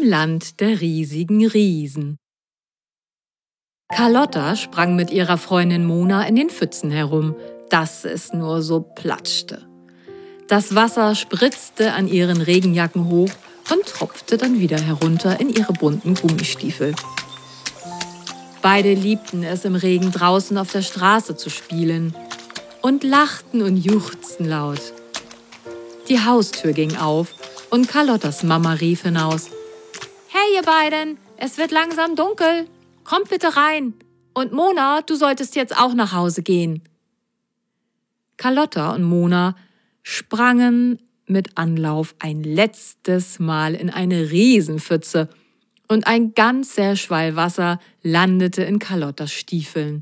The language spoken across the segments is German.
Land der riesigen Riesen. Carlotta sprang mit ihrer Freundin Mona in den Pfützen herum, dass es nur so platschte. Das Wasser spritzte an ihren Regenjacken hoch und tropfte dann wieder herunter in ihre bunten Gummistiefel. Beide liebten es, im Regen draußen auf der Straße zu spielen und lachten und juchzten laut. Die Haustür ging auf und Carlottas Mama rief hinaus: »Hey ihr beiden, es wird langsam dunkel. Kommt bitte rein. Und Mona, du solltest jetzt auch nach Hause gehen.« Carlotta und Mona sprangen mit Anlauf ein letztes Mal in eine Riesenpfütze und ein ganzer Schwall Wasser landete in Carlottas Stiefeln.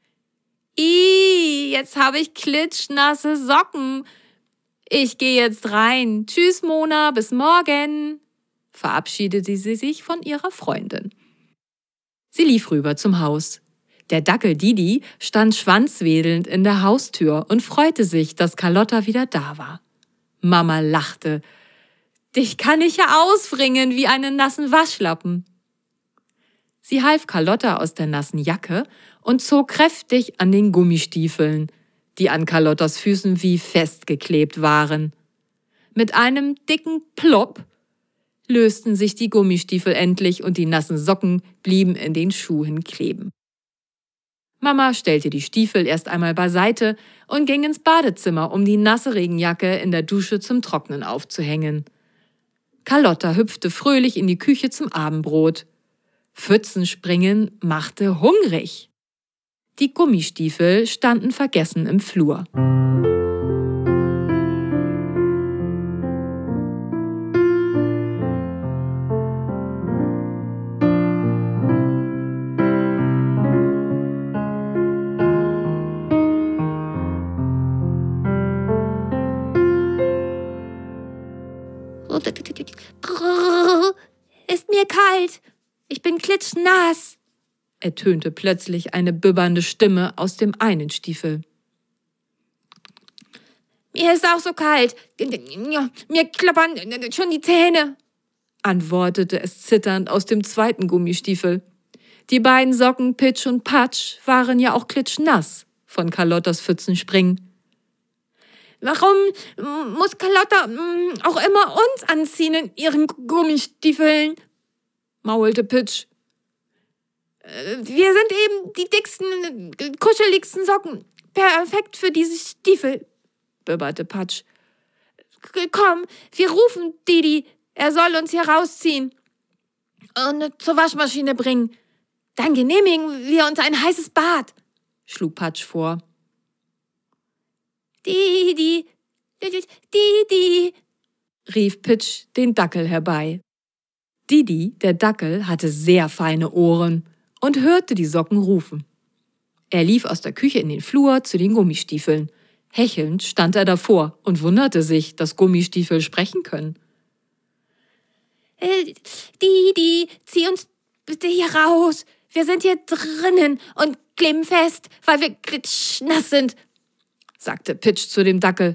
»Ih, jetzt habe ich klitschnasse Socken. Ich gehe jetzt rein. Tschüss, Mona, bis morgen«, verabschiedete sie sich von ihrer Freundin. Sie lief rüber zum Haus. Der Dackel Didi stand schwanzwedelnd in der Haustür und freute sich, dass Carlotta wieder da war. Mama lachte. »Dich kann ich ja auswringen wie einen nassen Waschlappen.« Sie half Carlotta aus der nassen Jacke und zog kräftig an den Gummistiefeln, die an Carlottas Füßen wie festgeklebt waren. Mit einem dicken Plopp lösten sich die Gummistiefel endlich und die nassen Socken blieben in den Schuhen kleben. Mama stellte die Stiefel erst einmal beiseite und ging ins Badezimmer, um die nasse Regenjacke in der Dusche zum Trocknen aufzuhängen. Carlotta hüpfte fröhlich in die Küche zum Abendbrot. Pfützenspringen machte hungrig. Die Gummistiefel standen vergessen im Flur. Ist mir kalt. Ich bin klitschnass, ertönte plötzlich eine bibbernde Stimme aus dem einen Stiefel. Mir ist auch so kalt. Mir klappern schon die Zähne, antwortete es zitternd aus dem zweiten Gummistiefel. Die beiden Socken Pitsch und Patsch waren ja auch klitschnass von Carlottas Pfützenspringen. Warum muss Carlotta auch immer uns anziehen in ihren Gummistiefeln? Maulte Pitsch. Wir sind eben die dicksten, kuscheligsten Socken. Perfekt für diese Stiefel, bibberte Patsch. Komm, wir rufen Didi. Er soll uns hier rausziehen und zur Waschmaschine bringen. Dann genehmigen wir uns ein heißes Bad, schlug Patsch vor. Didi, Didi, rief Pitsch den Dackel herbei. Didi, der Dackel, hatte sehr feine Ohren und hörte die Socken rufen. Er lief aus der Küche in den Flur zu den Gummistiefeln. Hechelnd stand er davor und wunderte sich, dass Gummistiefel sprechen können. Didi, zieh uns bitte hier raus. Wir sind hier drinnen und kleben fest, weil wir klitschnass sind, sagte Pitsch zu dem Dackel.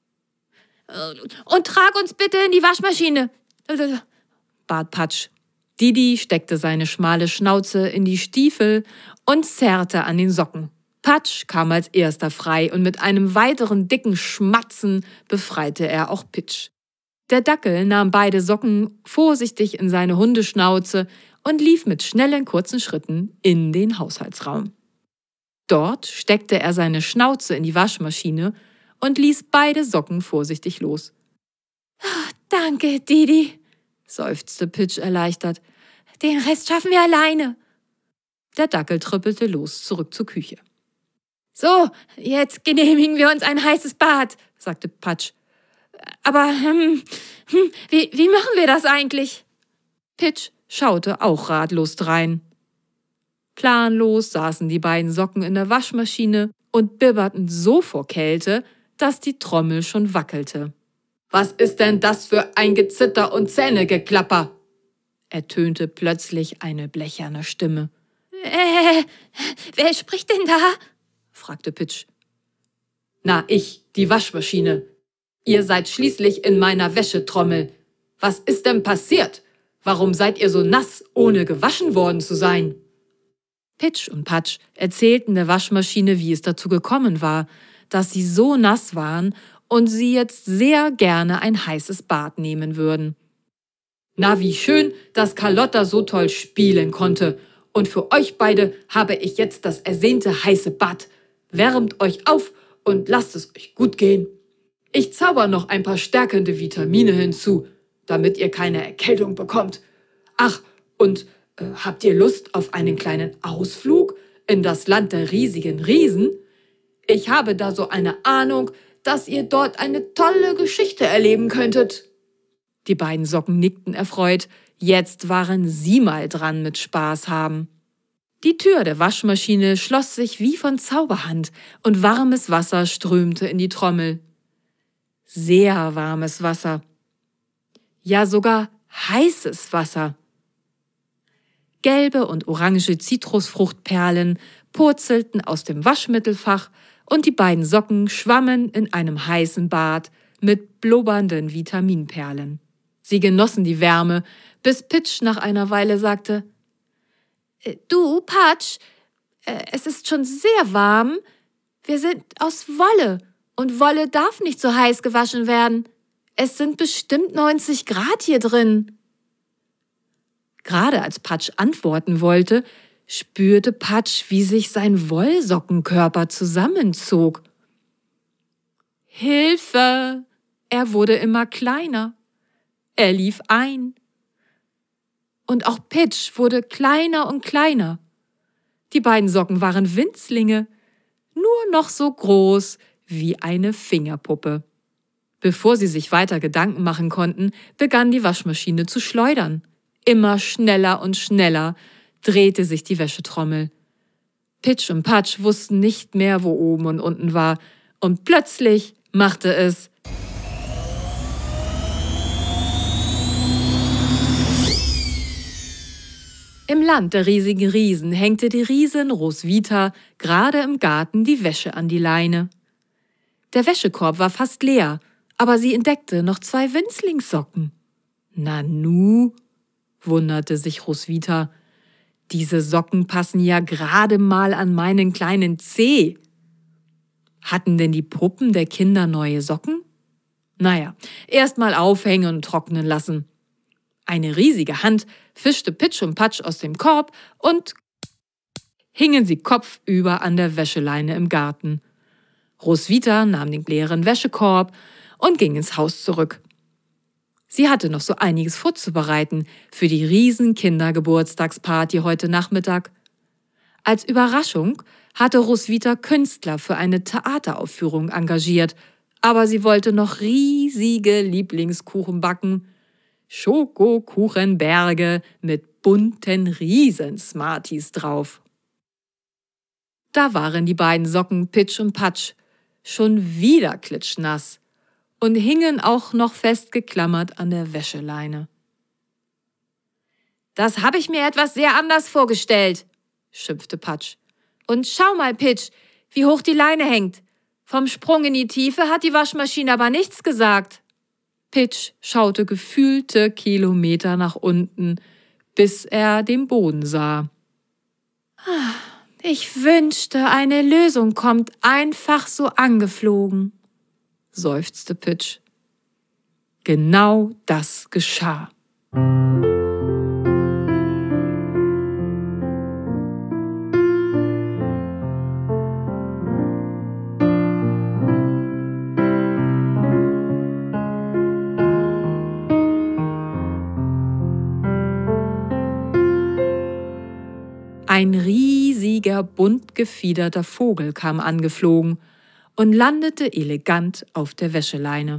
Und trag uns bitte in die Waschmaschine, bat Patsch. Didi steckte seine schmale Schnauze in die Stiefel und zerrte an den Socken. Patsch kam als erster frei und mit einem weiteren dicken Schmatzen befreite er auch Pitsch. Der Dackel nahm beide Socken vorsichtig in seine Hundeschnauze und lief mit schnellen, kurzen Schritten in den Haushaltsraum. Dort steckte er seine Schnauze in die Waschmaschine und ließ beide Socken vorsichtig los. »Danke, Didi«, seufzte Pitsch erleichtert. »Den Rest schaffen wir alleine.« Der Dackel trippelte los zurück zur Küche. »So, jetzt genehmigen wir uns ein heißes Bad«, sagte Patsch. »Aber, wie machen wir das eigentlich?« Pitsch schaute auch ratlos drein. Planlos saßen die beiden Socken in der Waschmaschine und bibberten so vor Kälte, dass die Trommel schon wackelte. »Was ist denn das für ein Gezitter und Zähnegeklapper?« ertönte plötzlich eine blecherne Stimme. Wer spricht denn da?« fragte Pitsch. »Na, ich, die Waschmaschine. Ihr seid schließlich in meiner Wäschetrommel. Was ist denn passiert? Warum seid ihr so nass, ohne gewaschen worden zu sein?« Pitsch und Patsch erzählten der Waschmaschine, wie es dazu gekommen war, dass sie so nass waren und sie jetzt sehr gerne ein heißes Bad nehmen würden. »Na, wie schön, dass Carlotta so toll spielen konnte. Und für euch beide habe ich jetzt das ersehnte heiße Bad. Wärmt euch auf und lasst es euch gut gehen. Ich zauber noch ein paar stärkende Vitamine hinzu, damit ihr keine Erkältung bekommt. Ach, und habt ihr Lust auf einen kleinen Ausflug in das Land der riesigen Riesen? Ich habe da so eine Ahnung, dass ihr dort eine tolle Geschichte erleben könntet.« Die beiden Socken nickten erfreut. Jetzt waren sie mal dran mit Spaß haben. Die Tür der Waschmaschine schloss sich wie von Zauberhand und warmes Wasser strömte in die Trommel. Sehr warmes Wasser. Ja, sogar heißes Wasser. Gelbe und orange Zitrusfruchtperlen purzelten aus dem Waschmittelfach und die beiden Socken schwammen in einem heißen Bad mit blubbernden Vitaminperlen. Sie genossen die Wärme, bis Pitsch nach einer Weile sagte: »Du, Patsch, es ist schon sehr warm. Wir sind aus Wolle und Wolle darf nicht so heiß gewaschen werden. Es sind bestimmt 90 Grad hier drin.« Gerade als Patsch antworten wollte, spürte Patsch, wie sich sein Wollsockenkörper zusammenzog. »Hilfe!« Er wurde immer kleiner. Er lief ein. Und auch Pitsch wurde kleiner und kleiner. Die beiden Socken waren Winzlinge, nur noch so groß wie eine Fingerpuppe. Bevor sie sich weiter Gedanken machen konnten, begann die Waschmaschine zu schleudern. Immer schneller und schneller drehte sich die Wäschetrommel. Pitsch und Patsch wussten nicht mehr, wo oben und unten war, und plötzlich machte es Im Land der riesigen Riesen hängte die Riesin Roswitha gerade im Garten die Wäsche an die Leine. Der Wäschekorb war fast leer, aber sie entdeckte noch 2 Winzlingssocken. »Nanu«, wunderte sich Roswitha, »diese Socken passen ja gerade mal an meinen kleinen Zeh. Hatten denn die Puppen der Kinder neue Socken? Naja, erst mal aufhängen und trocknen lassen.« Eine riesige Hand fischte Pitsch und Patsch aus dem Korb und hingen sie kopfüber an der Wäscheleine im Garten. Roswitha nahm den leeren Wäschekorb und ging ins Haus zurück. Sie hatte noch so einiges vorzubereiten für die Riesen-Kindergeburtstagsparty heute Nachmittag. Als Überraschung hatte Roswitha Künstler für eine Theateraufführung engagiert, aber sie wollte noch riesige Lieblingskuchen backen. Schokokuchenberge mit bunten Riesensmarties drauf. Da waren die beiden Socken Pitsch und Patsch schon wieder klitschnass und hingen auch noch festgeklammert an der Wäscheleine. »Das habe ich mir etwas sehr anders vorgestellt«, schimpfte Patsch. »Und schau mal, Pitsch, wie hoch die Leine hängt. Vom Sprung in die Tiefe hat die Waschmaschine aber nichts gesagt.« Pitsch schaute gefühlte Kilometer nach unten, bis er den Boden sah. »Ich wünschte, eine Lösung kommt einfach so angeflogen«, seufzte Pitsch. Genau das geschah. Ein riesiger, bunt gefiederter Vogel kam angeflogen und landete elegant auf der Wäscheleine.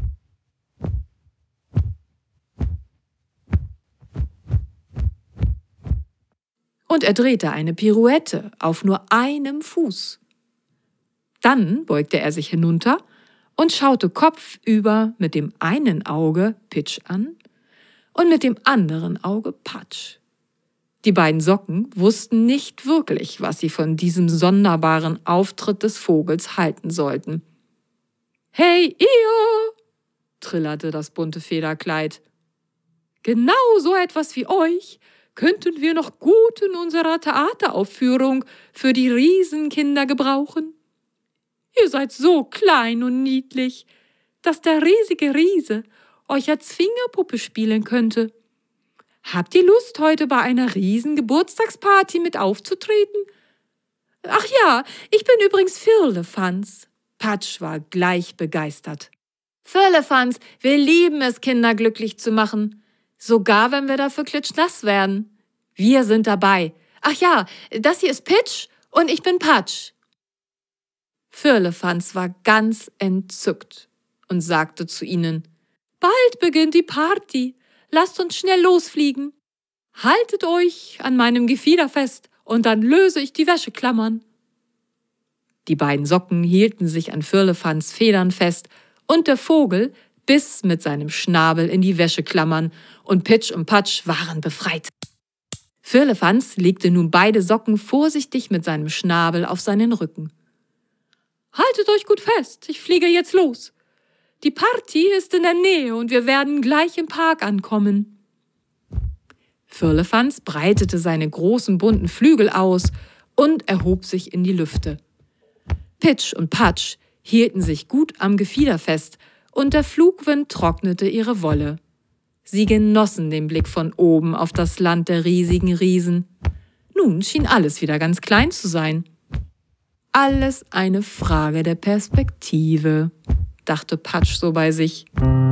Und er drehte eine Pirouette auf nur einem Fuß. Dann beugte er sich hinunter und schaute kopfüber mit dem einen Auge Pitsch an und mit dem anderen Auge Patsch. Die beiden Socken wussten nicht wirklich, was sie von diesem sonderbaren Auftritt des Vogels halten sollten. »Hey, ihr!« trillerte das bunte Federkleid. Genau so etwas wie euch könnten wir noch gut in unserer Theateraufführung für die Riesenkinder gebrauchen. Ihr seid so klein und niedlich, dass der riesige Riese euch als Fingerpuppe spielen könnte. Habt ihr Lust, heute bei einer Riesengeburtstagsparty mit aufzutreten? Ach ja, ich bin übrigens Firlefanz. Patsch war gleich begeistert. Firlefanz, wir lieben es, Kinder glücklich zu machen. Sogar wenn wir dafür klitschnass werden. Wir sind dabei. Ach ja, das hier ist Pitsch und ich bin Patsch. Firlefanz war ganz entzückt und sagte zu ihnen: Bald beginnt die Party. Lasst uns schnell losfliegen. Haltet euch an meinem Gefieder fest und dann löse ich die Wäscheklammern. Die beiden Socken hielten sich an Firlefanz Federn fest und der Vogel biss mit seinem Schnabel in die Wäscheklammern und Pitsch und Patsch waren befreit. Firlefanz legte nun beide Socken vorsichtig mit seinem Schnabel auf seinen Rücken. Haltet euch gut fest, ich fliege jetzt los. Die Party ist in der Nähe und wir werden gleich im Park ankommen. Firlefanz breitete seine großen bunten Flügel aus und erhob sich in die Lüfte. Pitsch und Patsch hielten sich gut am Gefieder fest und der Flugwind trocknete ihre Wolle. Sie genossen den Blick von oben auf das Land der riesigen Riesen. Nun schien alles wieder ganz klein zu sein. Alles eine Frage der Perspektive, dachte Patsch so bei sich.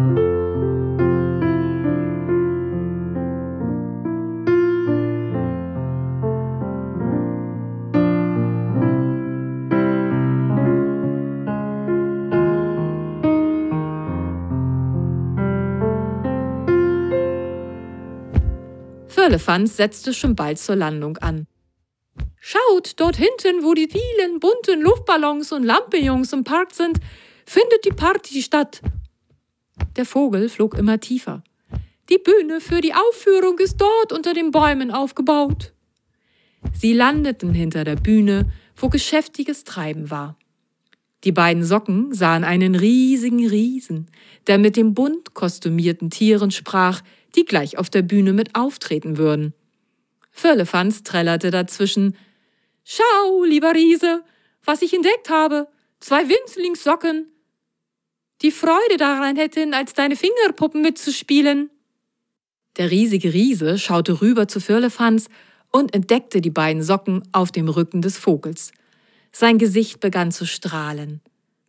Firlefanz setzte schon bald zur Landung an. Schaut, dort hinten, wo die vielen bunten Luftballons und Lampions im Park sind, findet die Party statt. Der Vogel flog immer tiefer. Die Bühne für die Aufführung ist dort unter den Bäumen aufgebaut. Sie landeten hinter der Bühne, wo geschäftiges Treiben war. Die beiden Socken sahen einen riesigen Riesen, der mit den bunt kostümierten Tieren sprach, die gleich auf der Bühne mit auftreten würden. Firlefanz trällerte dazwischen: Schau, lieber Riese, was ich entdeckt habe. 2 Winzlingssocken. Die Freude daran hätten, als deine Fingerpuppen mitzuspielen. Der riesige Riese schaute rüber zu Firlefanz und entdeckte die beiden Socken auf dem Rücken des Vogels. Sein Gesicht begann zu strahlen.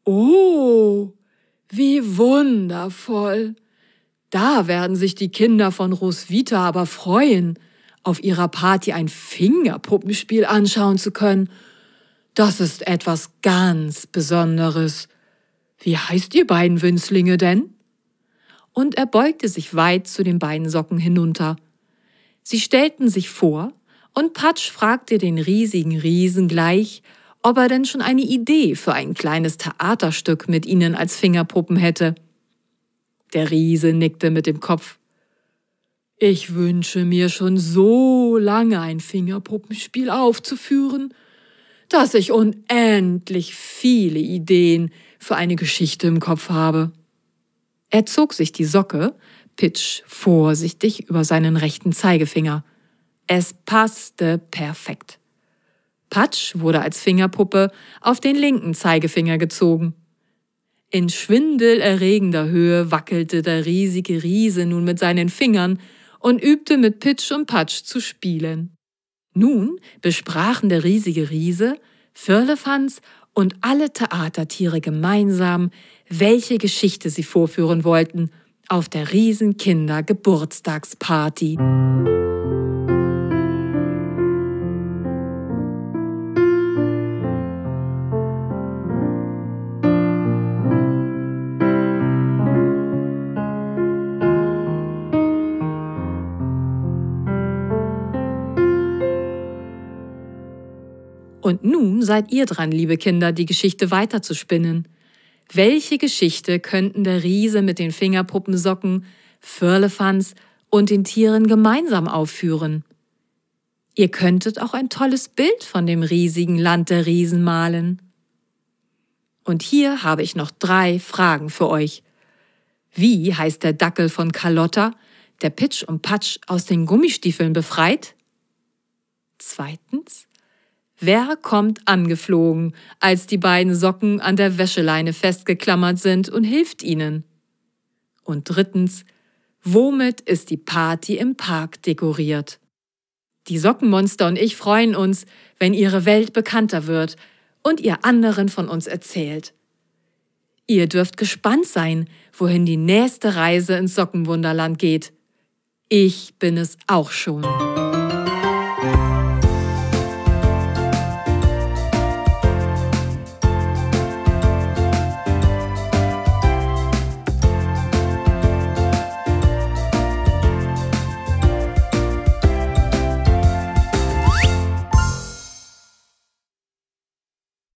Oh, wie wundervoll! Da werden sich die Kinder von Roswitha aber freuen, auf ihrer Party ein Fingerpuppenspiel anschauen zu können. Das ist etwas ganz Besonderes. Wie heißt ihr beiden Winzlinge denn? Und er beugte sich weit zu den beiden Socken hinunter. Sie stellten sich vor, und Patsch fragte den riesigen Riesen gleich, ob er denn schon eine Idee für ein kleines Theaterstück mit ihnen als Fingerpuppen hätte. Der Riese nickte mit dem Kopf. Ich wünsche mir schon so lange ein Fingerpuppenspiel aufzuführen, dass ich unendlich viele Ideen für eine Geschichte im Kopf habe. Er zog sich die Socke, Pitsch, vorsichtig über seinen rechten Zeigefinger. Es passte perfekt. Patsch wurde als Fingerpuppe auf den linken Zeigefinger gezogen. In schwindelerregender Höhe wackelte der riesige Riese nun mit seinen Fingern und übte mit Pitsch und Patsch zu spielen. Nun besprachen der riesige Riese, Firlefanz und alle Theatertiere gemeinsam, welche Geschichte sie vorführen wollten auf der Riesenkinder-Geburtstagsparty. Und nun seid ihr dran, liebe Kinder, die Geschichte weiterzuspinnen. Welche Geschichte könnten der Riese mit den Fingerpuppensocken, Firlefanz und den Tieren gemeinsam aufführen? Ihr könntet auch ein tolles Bild von dem riesigen Land der Riesen malen. Und hier habe ich noch 3 Fragen für euch. Wie heißt der Dackel von Carlotta, der Pitsch und Patsch aus den Gummistiefeln befreit? Zweitens, wer kommt angeflogen, als die beiden Socken an der Wäscheleine festgeklammert sind und hilft ihnen? Und drittens, womit ist die Party im Park dekoriert? Die Sockenmonster und ich freuen uns, wenn ihre Welt bekannter wird und ihr anderen von uns erzählt. Ihr dürft gespannt sein, wohin die nächste Reise ins Sockenwunderland geht. Ich bin es auch schon.